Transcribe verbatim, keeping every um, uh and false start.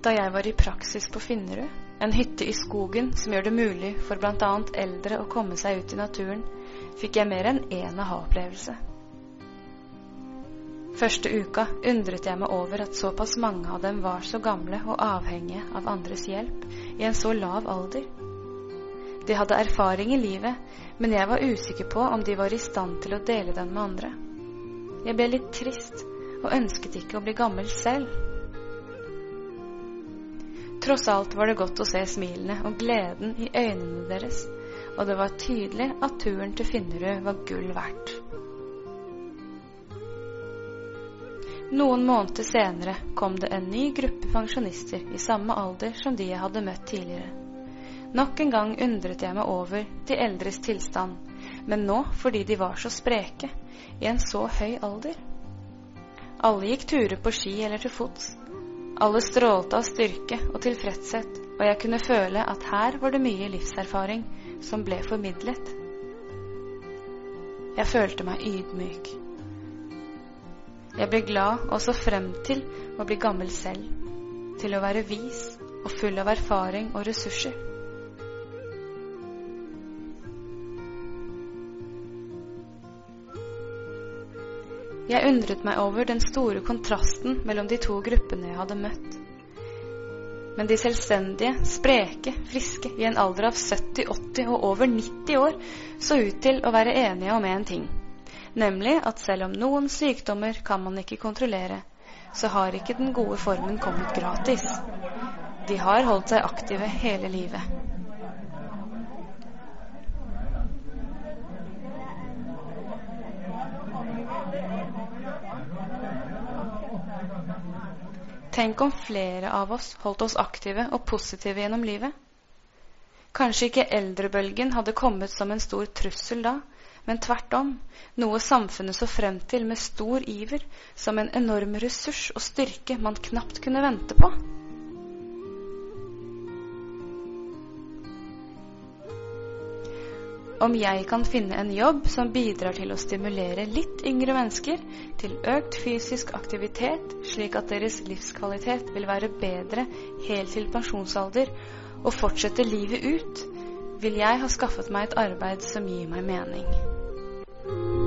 Da jeg var i praksis på Finnerud, en hytte i skogen som gjør det mulig for blant annet eldre å komme seg ut i naturen, fikk jeg mer enn en aha-opplevelse. Første uka undret jeg meg over at såpass mange av dem var så gamle og avhengige av andres hjelp i en så lav alder. De hadde erfaring i livet, men jeg var usikker på om de var i stand til å dele den med andre. Jeg ble litt trist og ønsket ikke å bli gammel selv. Tross alt var det godt å se smilene og gleden i øynene deres, og det var tydelig at turen til Finnerud var gull verdt. Noen måneder senere kom det en ny gruppe pensjonister i samme alder som de jeg hadde møtt tidligere. Nok en gang undret jeg meg over de eldres tilstand, men nå fordi de var så spreke, i en så høy alder. Alle gikk turer på ski eller til fots. Alle strålte av styrke og tilfredshet, og jeg kunne føle at her var det mye livserfaring som ble formidlet. Jeg følte meg ydmyk. Jeg ble glad og så frem til å bli gammel selv, til å være vis og full av erfaring og ressurser. Jeg undret meg over den store kontrasten mellom de to gruppene jeg hadde møtt. Men de selvstendige, spreke, friske i en alder av sytti, åtti og over nitti år så ut til å være enige om en ting, nemlig at selv om noen sykdommer kan man ikke kontrollere, så har ikke den gode formen kommet gratis. De har holdt seg aktive hele livet. Tenk om flere av oss holdt oss aktive og positive gjennom livet. Kanskje ikke eldrebølgen hadde kommet som en stor trussel da, men tvert om, noe samfunnet så frem til med stor iver, som en enorm ressurs og styrke man knapt kunne vente på. Om jeg kan finne en jobb som bidrar til å stimulere litt yngre mennesker til økt fysisk aktivitet, slik at deres livskvalitet vil være bedre helt til pensjonsalder og fortsette livet ut, vil jeg ha skaffet meg et arbeid som gir meg mening.